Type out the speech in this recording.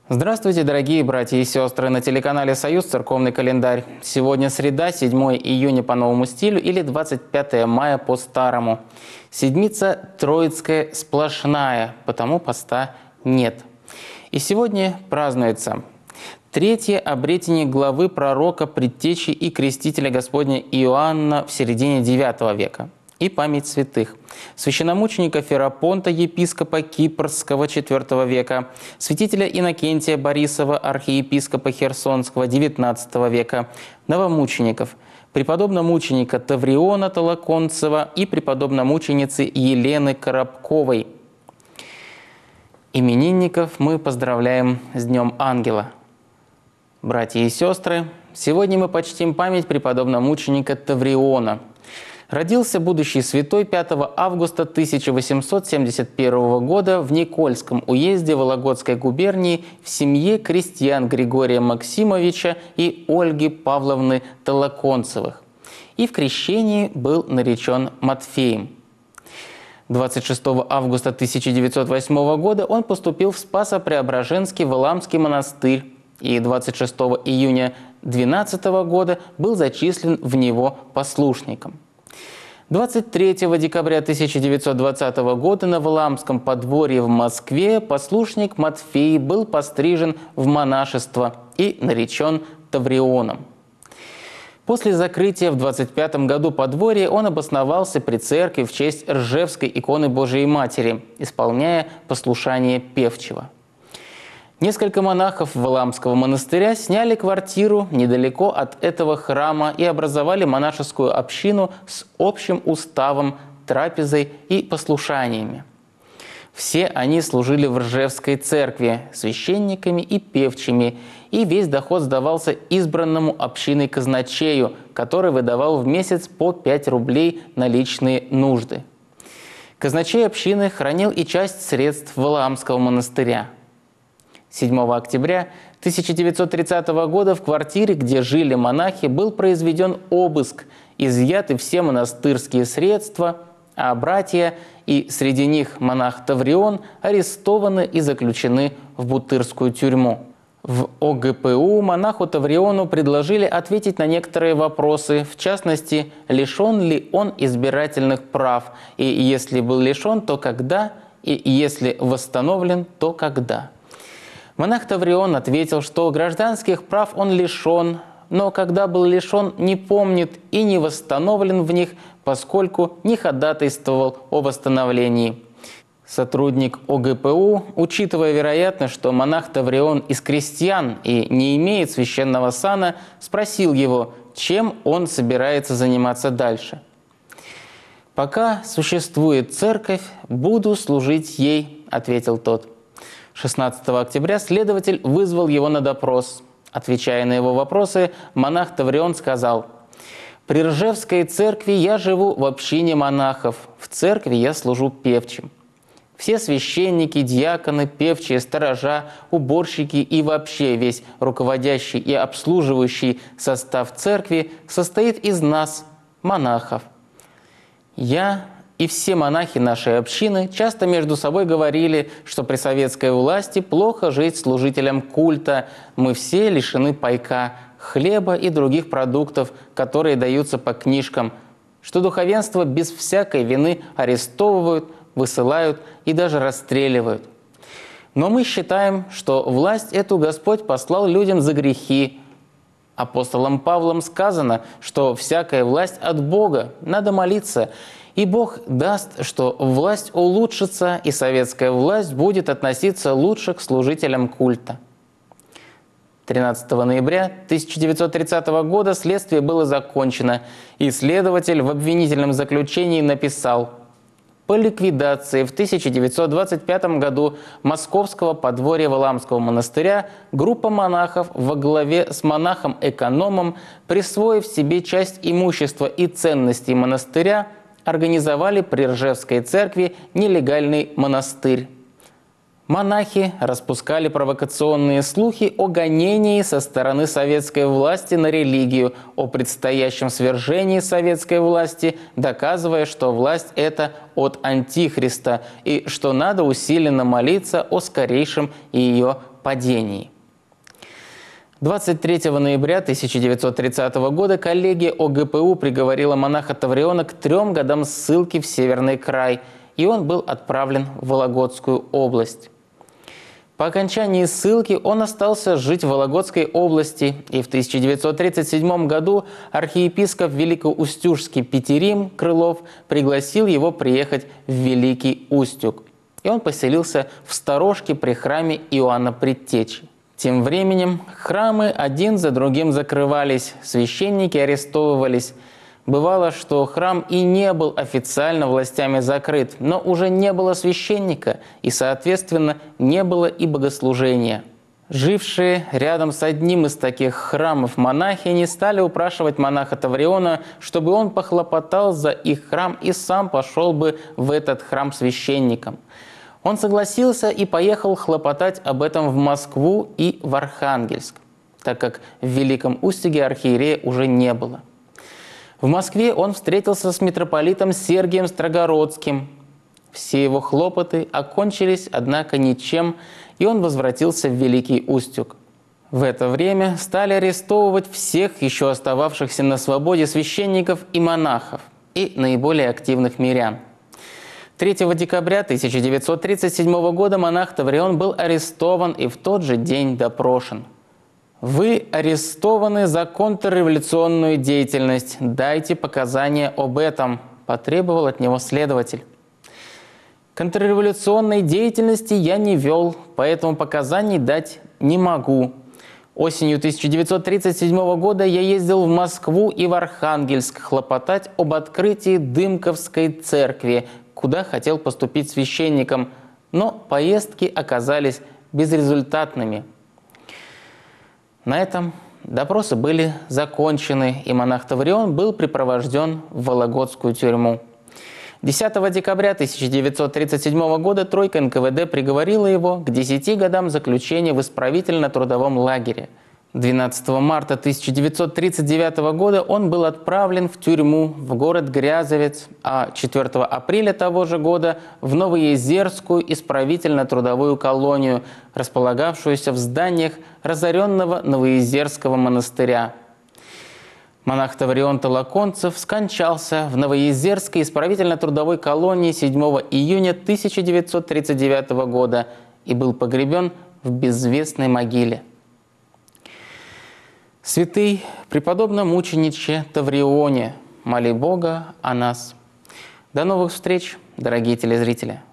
Здравствуйте, дорогие братья и сестры! На телеканале «Союз» церковный календарь. Сегодня среда, 7 июня по новому стилю или 25 мая по старому. Седмица Троицкая сплошная, потому поста нет. И сегодня празднуется третье обретение главы пророка, предтечи и крестителя Господня Иоанна в середине IX века. И память святых. Священномученика Ферапонта, епископа Кипрского IV века, святителя Иннокентия Борисова, архиепископа Херсонского XIX века, новомучеников, преподобномученика Тавриона Толоконцева и преподобномученицы Елены Коробковой. Именинников мы поздравляем с Днем Ангела. Братья и сестры, сегодня мы почтим память преподобномученика Тавриона. Родился будущий святой 5 августа 1871 года в Никольском уезде Вологодской губернии в семье крестьян Григория Максимовича и Ольги Павловны Толоконцевых. И в крещении был наречен Матфеем. 26 августа 1908 года он поступил в Спасо-Преображенский Валаамский монастырь и 26 июня 12 года был зачислен в него послушником. 23 декабря 1920 года на Валаамском подворье в Москве послушник Матфей был пострижен в монашество и наречен Таврионом. После закрытия в 25 году подворья он обосновался при церкви в честь Ржевской иконы Божией Матери, исполняя послушание певчего. Несколько монахов Валаамского монастыря сняли квартиру недалеко от этого храма и образовали монашескую общину с общим уставом, трапезой и послушаниями. Все они служили в Ржевской церкви священниками и певчими, и весь доход сдавался избранному общиной казначею, который выдавал в месяц по 5 рублей на личные нужды. Казначей общины хранил и часть средств Валаамского монастыря. 7 октября 1930 года в квартире, где жили монахи, был произведен обыск, изъяты все монастырские средства, а братья, и среди них монах Таврион, арестованы и заключены в Бутырскую тюрьму. В ОГПУ монаху Тавриону предложили ответить на некоторые вопросы, в частности, лишен ли он избирательных прав, и если был лишен, то когда, и если восстановлен, то когда. Монах Таврион ответил, что гражданских прав он лишен, но когда был лишен, не помнит и не восстановлен в них, поскольку не ходатайствовал о восстановлении. Сотрудник ОГПУ, учитывая вероятность, что монах Таврион из крестьян и не имеет священного сана, спросил его, чем он собирается заниматься дальше. «Пока существует церковь, буду служить ей», – ответил тот. 16 октября следователь вызвал его на допрос. Отвечая на его вопросы, монах Таврион сказал: «При Ржевской церкви я живу в общине монахов, в церкви я служу певчим. Все священники, диаконы, певчие, сторожа, уборщики и вообще весь руководящий и обслуживающий состав церкви состоит из нас, монахов. Я и все монахи нашей общины часто между собой говорили, что при советской власти плохо жить служителям культа, мы все лишены пайка, хлеба и других продуктов, которые даются по книжкам, что духовенство без всякой вины арестовывают, высылают и даже расстреливают. Но мы считаем, что власть эту Господь послал людям за грехи. Апостолом Павлом сказано, что всякая власть от Бога, надо молиться, и Бог даст, что власть улучшится, и советская власть будет относиться лучше к служителям культа». 13 ноября 1930 года следствие было закончено, и следователь в обвинительном заключении написал: «По ликвидации в 1925 году московского подворья Валаамского монастыря группа монахов во главе с монахом-экономом, присвоив себе часть имущества и ценностей монастыря, организовали при Ржевской церкви нелегальный монастырь. Монахи распускали провокационные слухи о гонении со стороны советской власти на религию, о предстоящем свержении советской власти, доказывая, что власть эта от Антихриста и что надо усиленно молиться о скорейшем ее падении. 23 ноября 1930 года коллегия ОГПУ приговорила монаха Тавриона к 3 годам ссылки в Северный край, и он был отправлен в Вологодскую область. По окончании ссылки он остался жить в Вологодской области, и в 1937 году архиепископ Великоустюжский Петерим Крылов пригласил его приехать в Великий Устюг, и он поселился в сторожке при храме Иоанна Предтечи. Тем временем храмы один за другим закрывались, священники арестовывались. Бывало, что храм и не был официально властями закрыт, но уже не было священника, и, соответственно, не было и богослужения. Жившие рядом с одним из таких храмов монахини стали упрашивать монаха Тавриона, чтобы он похлопотал за их храм и сам пошел бы в этот храм священником. Он согласился и поехал хлопотать об этом в Москву и в Архангельск, так как в Великом Устюге архиерея уже не было. В Москве он встретился с митрополитом Сергием Строгородским. Все его хлопоты окончились, однако, ничем, и он возвратился в Великий Устюг. В это время стали арестовывать всех еще остававшихся на свободе священников и монахов, и наиболее активных мирян. 3 декабря 1937 года монах Таврион был арестован и в тот же день допрошен. «Вы арестованы за контрреволюционную деятельность. Дайте показания об этом», – потребовал от него следователь. «Контрреволюционной деятельности я не вел, поэтому показаний дать не могу. Осенью 1937 года я ездил в Москву и в Архангельск хлопотать об открытии Дымковской церкви, куда хотел поступить священником, но поездки оказались безрезультатными». На этом допросы были закончены, и монах Таврион был припровожден в Вологодскую тюрьму. 10 декабря 1937 года тройка НКВД приговорила его к 10 годам заключения в исправительно-трудовом лагере. 12 марта 1939 года он был отправлен в тюрьму в город Грязовец, а 4 апреля того же года в Новоезерскую исправительно-трудовую колонию, располагавшуюся в зданиях разоренного Новоезерского монастыря. Монах Таврион Толоконцев скончался в Новоезерской исправительно-трудовой колонии 7 июня 1939 года и был погребен в безвестной могиле. Святый преподобно-мучениче Таврионе, моли Бога о нас. До новых встреч, дорогие телезрители!